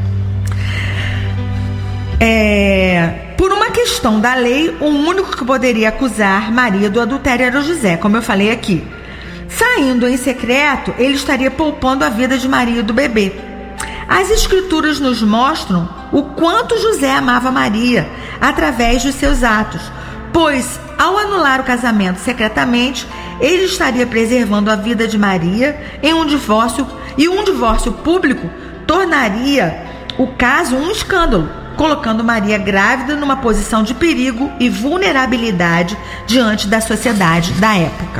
Por uma questão da lei, o único que poderia acusar Maria do adultério era José, como eu falei aqui. Saindo em secreto, ele estaria poupando a vida de Maria e do bebê. As escrituras nos mostram o quanto José amava Maria através dos seus atos, pois ao anular o casamento secretamente, ele estaria preservando a vida de Maria em um divórcio, e um divórcio público tornaria o caso um escândalo, colocando Maria grávida numa posição de perigo e vulnerabilidade diante da sociedade da época.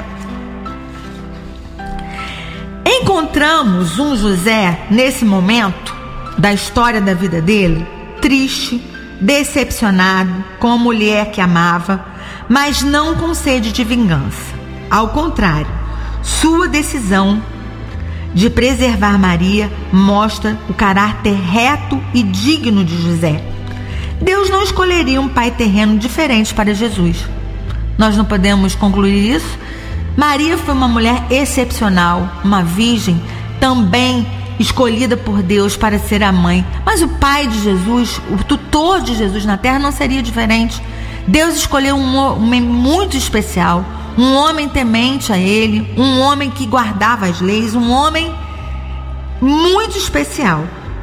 Encontramos um José, nesse momento da história da vida dele, triste, decepcionado com a mulher que amava, mas não com sede de vingança. Ao contrário, sua decisão de preservar Maria mostra o caráter reto e digno de José. Deus não escolheria um pai terreno diferente para Jesus. Nós não podemos concluir isso? Maria foi uma mulher excepcional, uma virgem, também escolhida por Deus para ser a mãe. Mas o pai de Jesus, o tutor de Jesus na terra, não seria diferente. Deus escolheu um homem muito especial, um homem temente a ele, um homem que guardava as leis, um homem muito especial.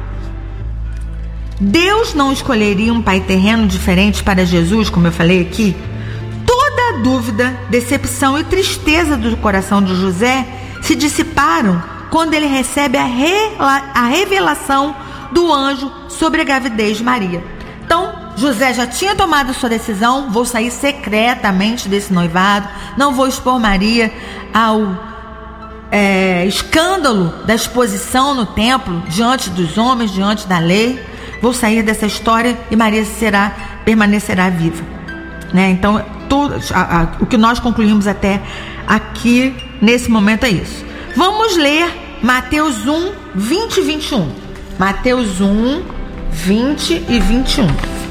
Deus não escolheria um pai terreno diferente para Jesus, como eu falei aqui. Toda a dúvida, decepção e tristeza do coração de José se dissiparam quando ele recebe a revelação do anjo sobre a gravidez de Maria. Então, José já tinha tomado sua decisão: vou sair secretamente desse noivado, não vou expor Maria ao escândalo da exposição no templo, diante dos homens, diante da lei. Vou sair dessa história e Maria permanecerá viva, né? Então, o que nós concluímos até aqui nesse momento é isso. Vamos ler Mateus 1, 20 e 21. Mateus 1, 20 e 21.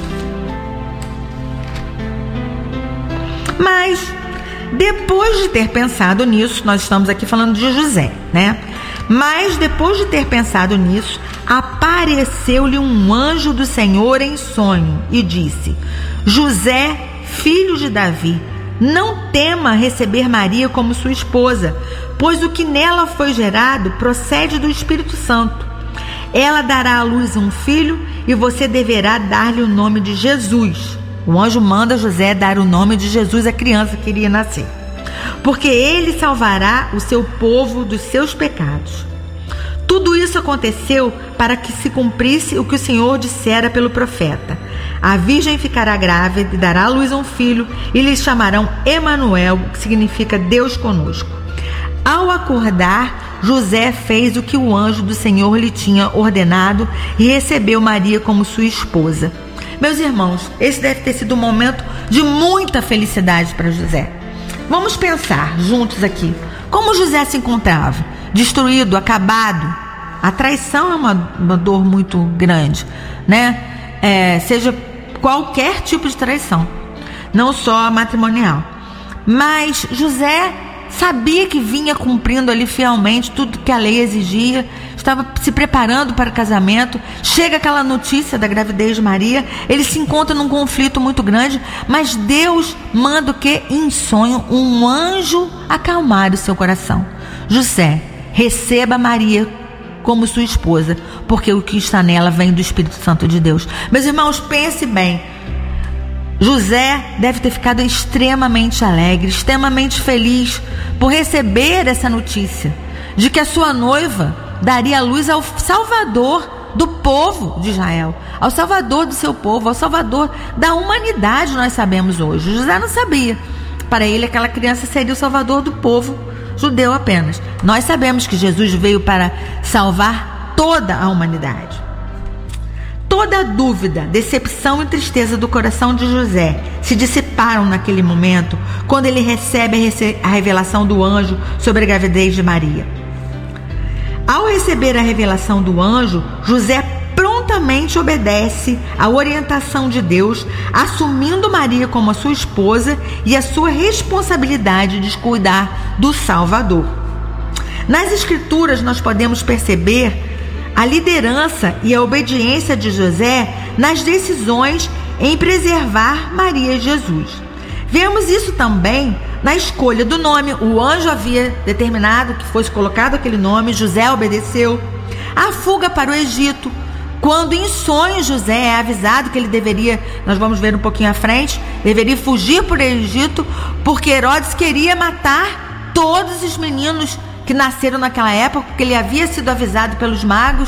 Mas, depois de ter pensado nisso, nós estamos aqui falando de José, né? Mas, depois de ter pensado nisso, apareceu-lhe um anjo do Senhor em sonho e disse: José, filho de Davi, não tema receber Maria como sua esposa, pois o que nela foi gerado procede do Espírito Santo. Ela dará à luz um filho e você deverá dar-lhe o nome de Jesus. O anjo manda José dar o nome de Jesus à criança que iria nascer, porque ele salvará o seu povo dos seus pecados. Tudo isso aconteceu para que se cumprisse o que o Senhor dissera pelo profeta: a virgem ficará grávida e dará à luz um filho, e lhe chamarão Emanuel, que significa Deus conosco. Ao acordar, José fez o que o anjo do Senhor lhe tinha ordenado e recebeu Maria como sua esposa. Meus irmãos, esse deve ter sido um momento de muita felicidade para José. Vamos pensar juntos aqui como José se encontrava: destruído, acabado. A traição é uma dor muito grande, né? Seja qualquer tipo de traição, não só a matrimonial. Mas José sabia que vinha cumprindo ali fielmente tudo que a lei exigia, estava se preparando para o casamento. Chega aquela notícia da gravidez de Maria, ele se encontra num conflito muito grande, mas Deus manda o que? Em sonho, um anjo acalmar o seu coração. José, receba Maria como sua esposa, porque o que está nela vem do Espírito Santo de Deus. Meus irmãos, pense bem. José deve ter ficado extremamente alegre, extremamente feliz por receber essa notícia de que a sua noiva daria luz ao Salvador do povo de Israel, ao Salvador do seu povo, ao Salvador da humanidade, nós sabemos hoje. José não sabia. Para ele, aquela criança seria o Salvador do povo judeu apenas. Nós sabemos que Jesus veio para salvar toda a humanidade. Toda dúvida, decepção e tristeza do coração de José se dissiparam naquele momento, quando ele recebe a revelação do anjo sobre a gravidez de Maria. Ao receber a revelação do anjo, José prontamente obedece à orientação de Deus, assumindo Maria como a sua esposa e a sua responsabilidade de cuidar do Salvador. Nas Escrituras nós podemos perceber a liderança e a obediência de José nas decisões em preservar Maria e Jesus. Vemos isso também na escolha do nome. O anjo havia determinado que fosse colocado aquele nome, José obedeceu. A fuga para o Egito, quando em sonho José é avisado que ele deveria, nós vamos ver um pouquinho à frente, deveria fugir para o Egito, porque Herodes queria matar todos os meninos que nasceram naquela época, porque ele havia sido avisado pelos magos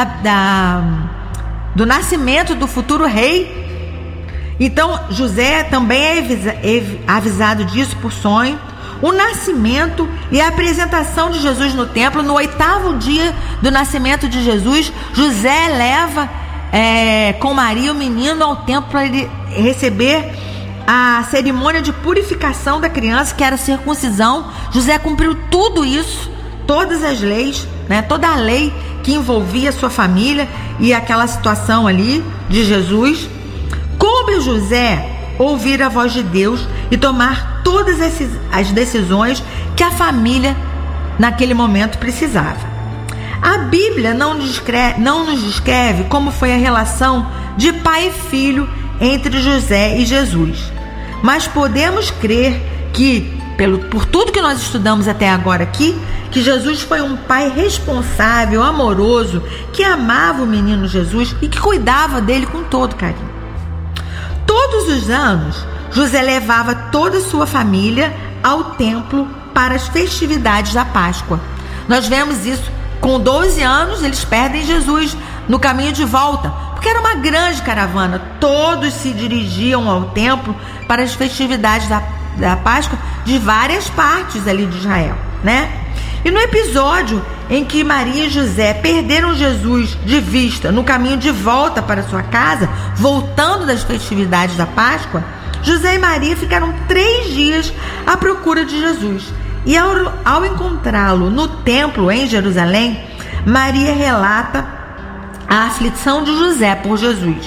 do nascimento do futuro rei. Então José também é avisado disso por sonho. O nascimento e a apresentação de Jesus no templo, no 8º dia do nascimento de Jesus, José leva com Maria o menino ao templo para ele receber a cerimônia de purificação da criança, que era a circuncisão. José cumpriu tudo isso, todas as leis, toda a lei que envolvia a sua família e aquela situação ali de Jesus. Coube José ouvir a voz de Deus e tomar todas as decisões que a família naquele momento precisava. A Bíblia não nos descreve como foi a relação de pai e filho entre José e Jesus, mas podemos crer que, por tudo que nós estudamos até agora aqui, que Jesus foi um pai responsável, amoroso, que amava o menino Jesus e que cuidava dele com todo carinho. Todos os anos, José levava toda a sua família ao templo para as festividades da Páscoa. Nós vemos isso. Com 12 anos, eles perdem Jesus no caminho de volta, porque era uma grande caravana. Todos se dirigiam ao templo para as festividades da Páscoa de várias partes ali de Israel, E no episódio em que Maria e José perderam Jesus de vista no caminho de volta para sua casa, voltando das festividades da Páscoa, José e Maria ficaram 3 dias à procura de Jesus. E ao encontrá-lo no templo em Jerusalém, Maria relata a aflição de José por Jesus.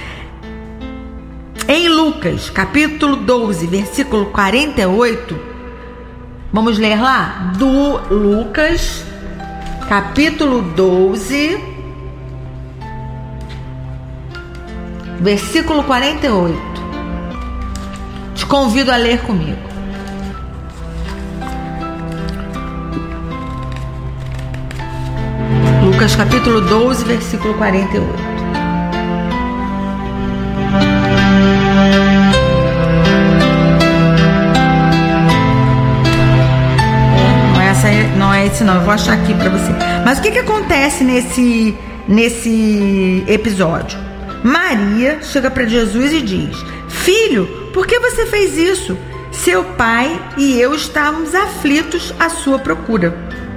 Em Lucas, capítulo 12, versículo 48, vamos ler lá? Do Lucas, capítulo 12, versículo 48. Te convido a ler comigo. Lucas capítulo 12, versículo 48. Não é esse não, eu vou achar aqui para você. Mas o que acontece nesse episódio? Maria chega para Jesus e diz: Filho, por que você fez isso? Seu pai e eu estávamos aflitos à sua procura.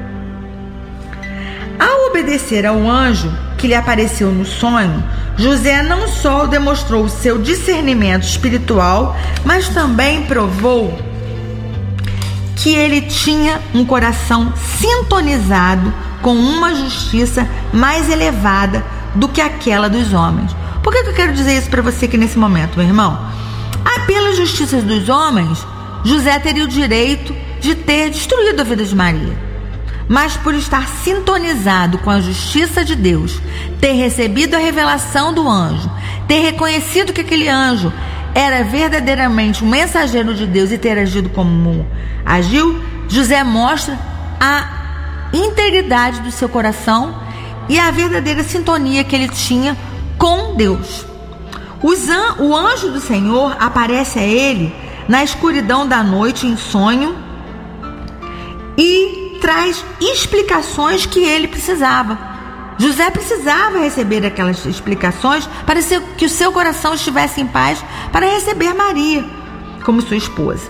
Ao obedecer ao anjo que lhe apareceu no sonho, José não só demonstrou seu discernimento espiritual, mas também provou que ele tinha um coração sintonizado com uma justiça mais elevada do que aquela dos homens. Por que eu quero dizer isso para você aqui nesse momento, meu irmão? Pela justiça dos homens, José teria o direito de ter destruído a vida de Maria. Mas por estar sintonizado com a justiça de Deus, ter recebido a revelação do anjo, ter reconhecido que aquele anjo era verdadeiramente um mensageiro de Deus e ter agido como agiu, José mostra a integridade do seu coração e a verdadeira sintonia que ele tinha com Deus. O anjo do Senhor aparece a ele na escuridão da noite em sonho e traz explicações que ele precisava. José precisava receber aquelas explicações para que o seu coração estivesse em paz, para receber Maria como sua esposa.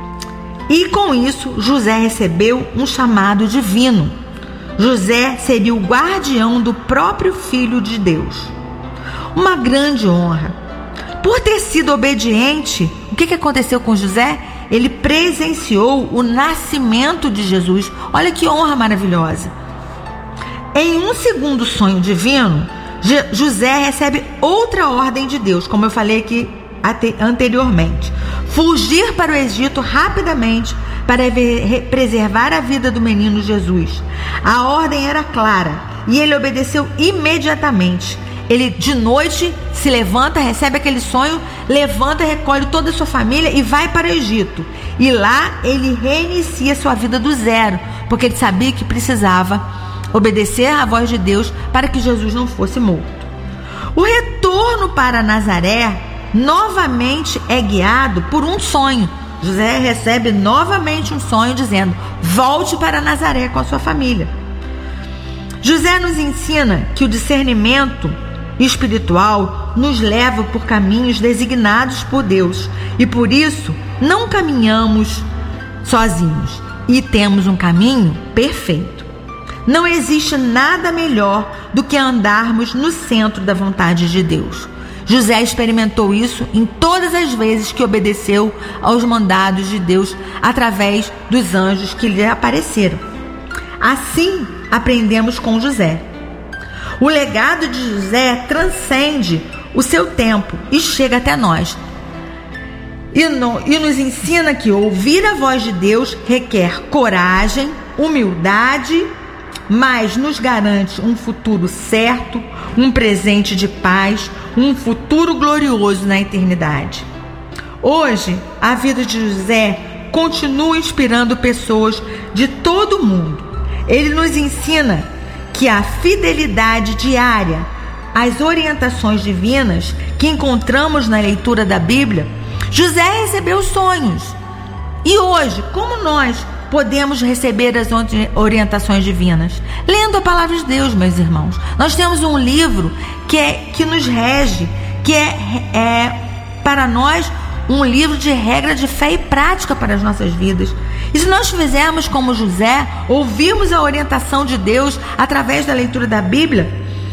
E com isso, José recebeu um chamado divino. José seria o guardião do próprio Filho de Deus. Uma grande honra. Por ter sido obediente, o que aconteceu com José? Ele presenciou o nascimento de Jesus. Olha que honra maravilhosa. Em um segundo sonho divino, José recebe outra ordem de Deus, como eu falei aqui anteriormente: fugir para o Egito rapidamente para preservar a vida do menino Jesus. A ordem era clara e ele obedeceu imediatamente. Ele de noite se levanta, recebe aquele sonho, levanta, recolhe toda a sua família e vai para o Egito. E lá ele reinicia sua vida do zero, porque ele sabia que precisava obedecer à voz de Deus para que Jesus não fosse morto. O retorno para Nazaré novamente é guiado por um sonho. José recebe novamente um sonho dizendo: volte para Nazaré com a sua família. José nos ensina que o discernimento espiritual nos leva por caminhos designados por Deus e por isso não caminhamos sozinhos e temos um caminho perfeito. Não existe nada melhor do que andarmos no centro da vontade de Deus. José experimentou isso em todas as vezes que obedeceu aos mandados de Deus através dos anjos que lhe apareceram. Assim aprendemos com José. O legado de José transcende o seu tempo e chega até nós. E nos ensina que ouvir a voz de Deus requer coragem, humildade, mas nos garante um futuro certo, um presente de paz, um futuro glorioso na eternidade. Hoje, a vida de José continua inspirando pessoas de todo o mundo. Ele nos ensina que a fidelidade diária às orientações divinas que encontramos na leitura da Bíblia. José recebeu sonhos. E hoje, como nós podemos receber as orientações divinas? Lendo a palavra de Deus, meus irmãos. Nós temos um livro que nos rege, que é para nós um livro de regra de fé e prática para as nossas vidas. E se nós fizermos como José, ouvirmos a orientação de Deus através da leitura da Bíblia,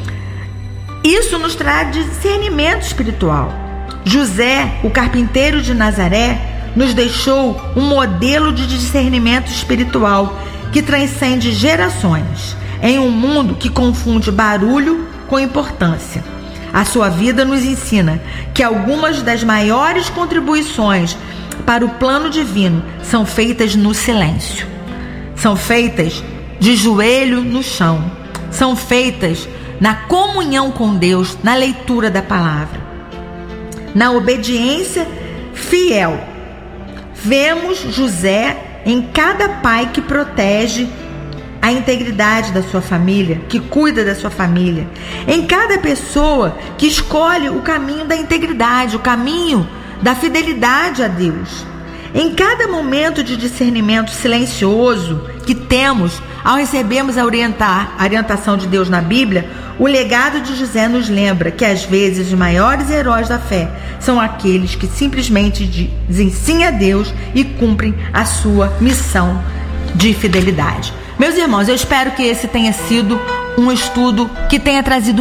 isso nos traz discernimento espiritual. José, o carpinteiro de Nazaré, nos deixou um modelo de discernimento espiritual que transcende gerações, em um mundo que confunde barulho com importância. A sua vida nos ensina que algumas das maiores contribuições para o plano divino são feitas no silêncio, são feitas de joelho no chão, são feitas na comunhão com Deus, na leitura da palavra, na obediência fiel. Vemos José em cada pai que protege a integridade da sua família, que cuida da sua família, em cada pessoa que escolhe o caminho da integridade, o caminho da fidelidade a Deus. Em cada momento de discernimento silencioso que temos ao recebermos a orientação de Deus na Bíblia, o legado de José nos lembra que às vezes os maiores heróis da fé são aqueles que simplesmente dizem sim a Deus e cumprem a sua missão de fidelidade. Meus irmãos, eu espero que esse tenha sido um estudo que tenha trazido